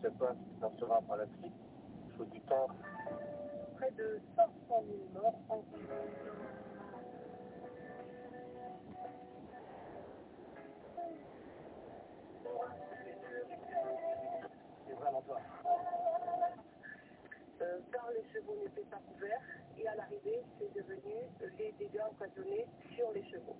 ne sait pas ce qui s'en sera par la suite. Il faut du temps. Près de 500 000 morts en C'est vraiment toi. Car les chevaux n'étaient pas couverts et à l'arrivée, c'est devenu les dégâts occasionnés sur les chevaux.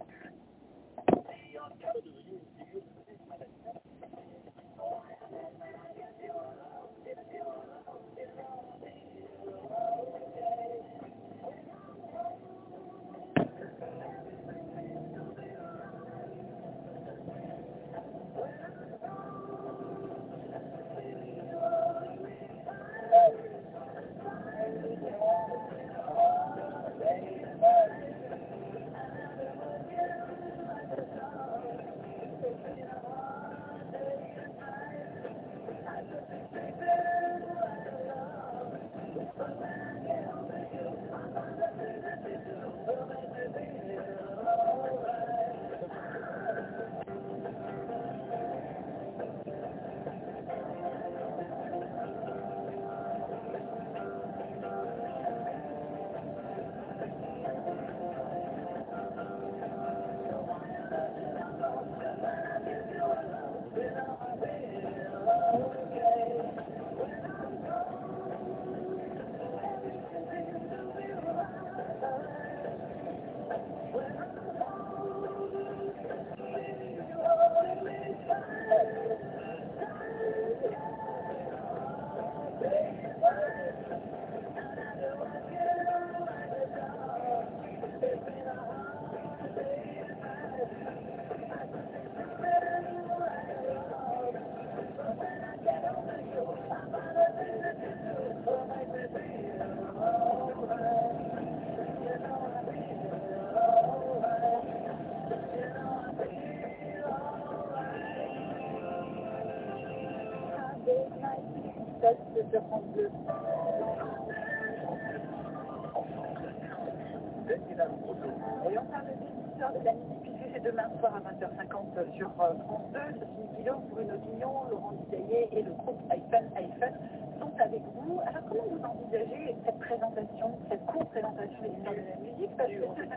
Et on parle de l'histoire de la musique, puisque c'est demain soir à 20h50 sur France 2. Sophie Guillaume, Bruno Guillon, Laurent Didaillet et le groupe Eiffel sont avec vous. Alors comment vous envisagez cette présentation, cette courte présentation de l'histoire de la musique? Parce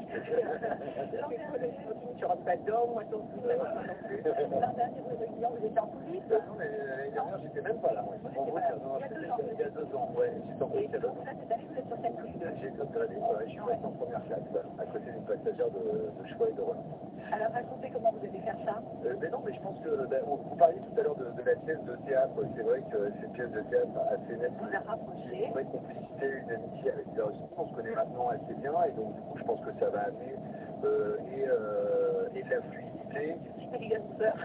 que l'an dernier, tu rentres pas dedans, moi ton plus, ça va pas non plus. L'an dernier, Bruno Guillon, vous étiez en coulisses. Non, mais l'année dernière, j'étais même pas là. Il y a 2 ans, ouais. Et donc là, cette année, vous êtes sur scène tous les deux. J'ai comme ça, je suis resté en première classe, à côté d'une passagère de choix et de Roland. Alors racontez comment vous allez faire ça. Mais non, mais je pense que, vous parliez tout à l'heure de la pièce de théâtre. C'est vrai que c'est une pièce de théâtre assez nette. On a rapproché. Une vraie complicité, une amitié avec Virginie. On se connaît maintenant assez bien, et donc du coup, je pense que ça va amener et de la fluidité. C'est les gars de peur.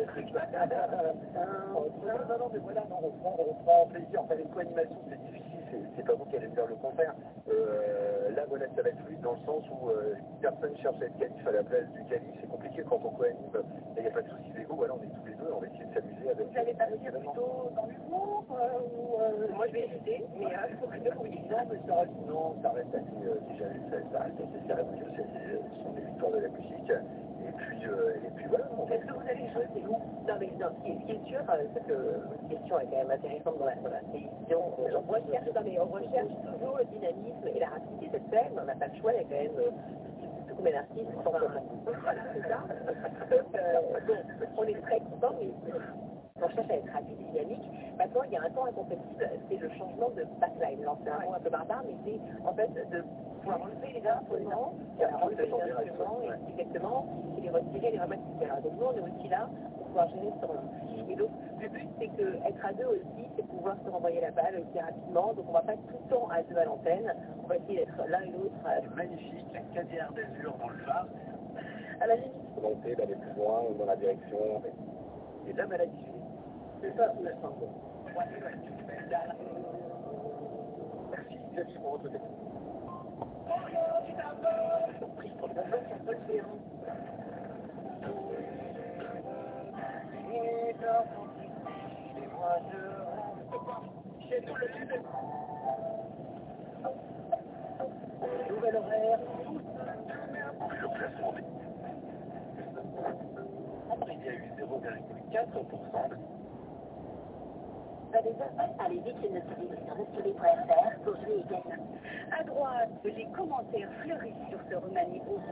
Non, mais voilà, non, on prend plaisir. Enfin, les co-animations, c'est difficile, c'est pas vous qui allez me faire le contraire. Là, voilà, ça va être fluide dans le sens où personne cherche à être calife à la place du calife. C'est compliqué quand on co-anime. Il n'y a pas de souci d'ego. Voilà, on est tous les deux, on va essayer de s'amuser avec. Vous allez partir plutôt dans l'humour moi je vais hésiter, mais il faut que vous me disiez. Non, ça reste assez cérémonieux. Ce sont des victoires de la musique. Et puis voilà. Est-ce que vous allez jouer, c'est vous? Non, mais non, ce qui est sûr, c'est que votre question est quand même intéressante dans la télévision. On recherche toujours le dynamisme et la rapidité de cette scène. On n'a pas le choix, il y a quand même beaucoup d'artistes qui sont voilà, c'est ça. Donc, on est très contents, mais on cherche à être rapide et dynamique. Maintenant, il y a un temps incompatible, c'est le changement de backline. Alors, c'est un mot un peu barbare, mais c'est en fait de pouvoir enlever les instruments, exactement, et les retirer, les remettre, etc. Donc, nous, on est aussi là pour pouvoir gérer ce temps-là. Et donc, le but, c'est qu'être à deux aussi, c'est pouvoir se renvoyer la balle aussi rapidement. Donc, on ne va pas être tout le temps à deux à l'antenne. On va essayer d'être l'un et l'autre. Magnifique, la cadière d'azur dans le phare. À la limite. Volonté d'aller plus loin ou dans la direction. Et la maladie. C'est ça, c'est la fin. Merci, Xavier, pour votre technique. Prise pour le moment, c'est pas le géant. Nouvel horaire. Le placement des... Il y a eu 0,4%. Allez vite, il ne se dit sur restaurer.fr pour jouer et gagner. À droite, les commentaires fleurissent sur ce remaniement.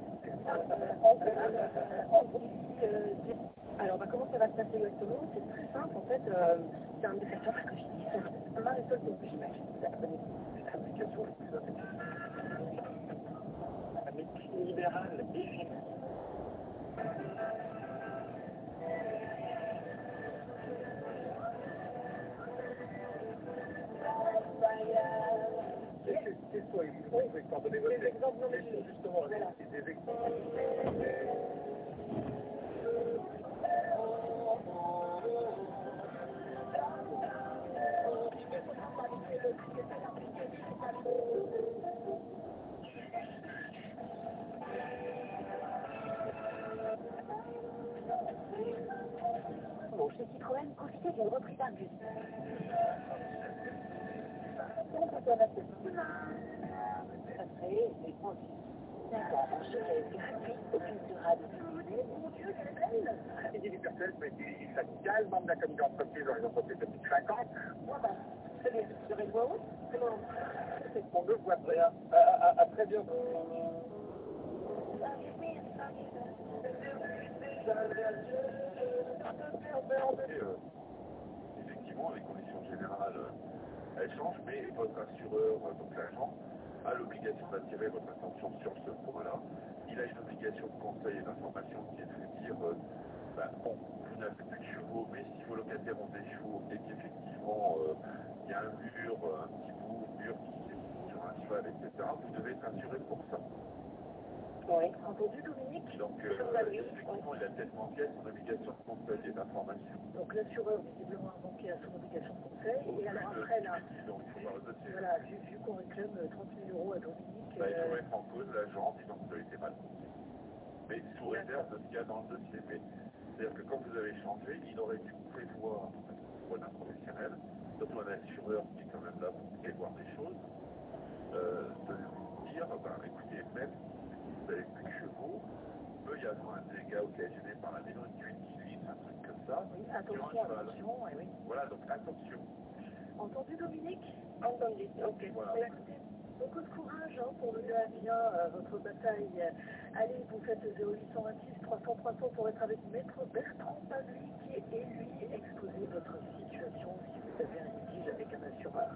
Alors, comment ça va se passer exactement? C'est très simple, en fait, c'est un effecteur que je dis, c'est un Marisol que j'imagine. L'application est plus intéressante. Avec libéral et c'est quoi les exemples de des exemples, non, mais justement, des exemples. Bon, chez Citroën, profitez d'une reprise d'un bus. Ça calme membre de la communauté d'entreprise dans les entreprises de plus de 5 ans. Très bien. Vous aurez le voix haute? On ne voit rien. À très bientôt. Effectivement, les conditions générales, elles changent, mais votre assureur, donc l'agent, a l'obligation d'attirer votre attention sur ce point-là. Il a une obligation de conseil et d'information qui est de vous dire, bon, vous n'avez plus de chevaux, mais si vos locataires ont des chevaux et qu'effectivement il y a un mur, un petit bout, mur qui est sur un cheval, etc., vous devez être assuré pour ça. Oui, entendu Dominique. Donc, effectivement, il a tellement bien son obligation de conseil et d'information. Donc l'assureur, visiblement, a manqué à son obligation de conseil. Et alors après, là, voilà, vu qu'on réclame 30 000 € à Dominique... il faut mettre en cause l'agent, disant que ça a été mal compris. Mais sous réserve de ce qu'il y a dans le dossier. C'est-à-dire que quand vous avez changé, il aurait dû prévoir un professionnel, surtout un assureur qui est quand même là pour prévoir des choses, de vous dire, écoutez, même si vous avez plus de chevaux, il peut y avoir un dégât occasionné par la maison qui utilise un truc comme ça. Oui, attention, oui. Voilà, donc attention. Entendu Dominique? Entendu, ok. Voilà. Écoutez, beaucoup de courage pour mener à bien votre bataille. Allez, vous faites 0826 300 300 pour être avec Maître Bertrand Pavlik et lui exposer votre situation si vous avez un litige avec un assureur.